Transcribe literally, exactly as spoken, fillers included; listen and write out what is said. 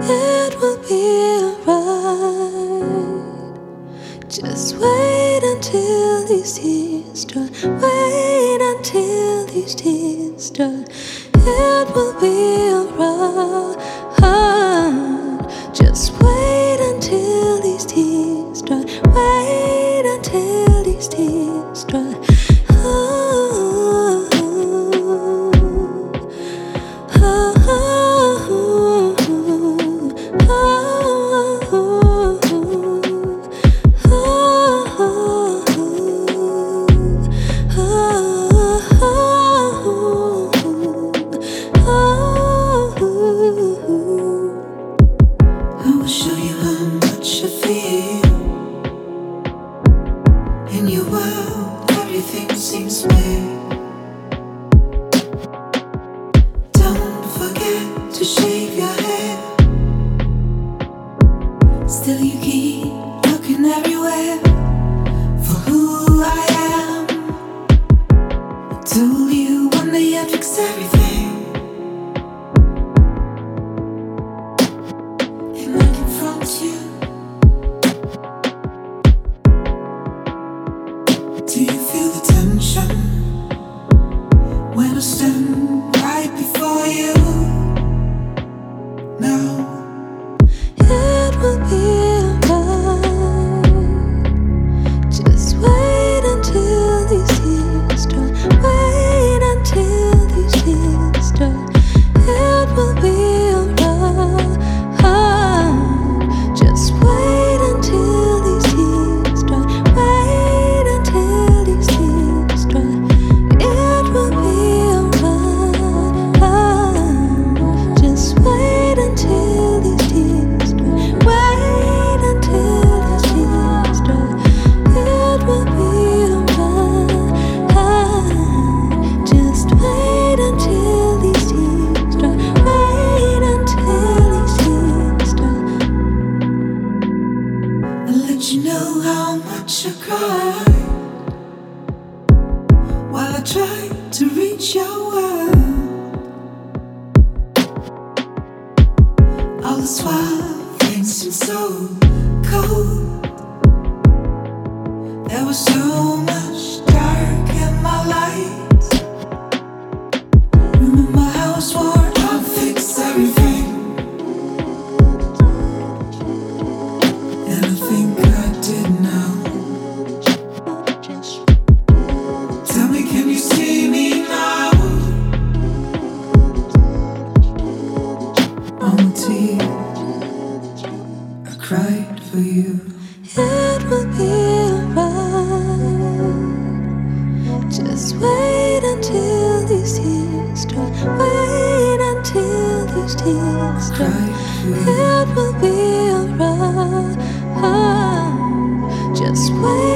It will be alright. Just wait until these tears dry. Wait until these tears dry. It will be alright. Just wait until these tears dry. Wait until these tears dry. Oh, oh, oh, oh, I will show you how much I feel. In your world, everything seems weird. Don't forget to shave your hair. Still you keep looking everywhere for who I am. I told you one day I'd fix everything. And I confront you. Do you feel the tension when I stand right before you? Now it will be alright. Just wait until these tears dry. Wait until these tears dry. It will be alright. Just wait until these tears dry. Wait until these tears dry. It will be alright. Just wait until these tears dry. Wait until these tears dry. It will be alright. Just wait until these tears dry. Wait until these tears dry. I'll let you know how much I cried while I tried to reach your world. All this while things seemed so cold. There was so much dark in my light. Remember how I swore I'd fix everything. And I think I did now. Tell me, can you see me now? All my tears I cried for you. It will be alright. Just wait until these tears dry. Wait until these tears dry. Cried for you. It will be alright. Just wait.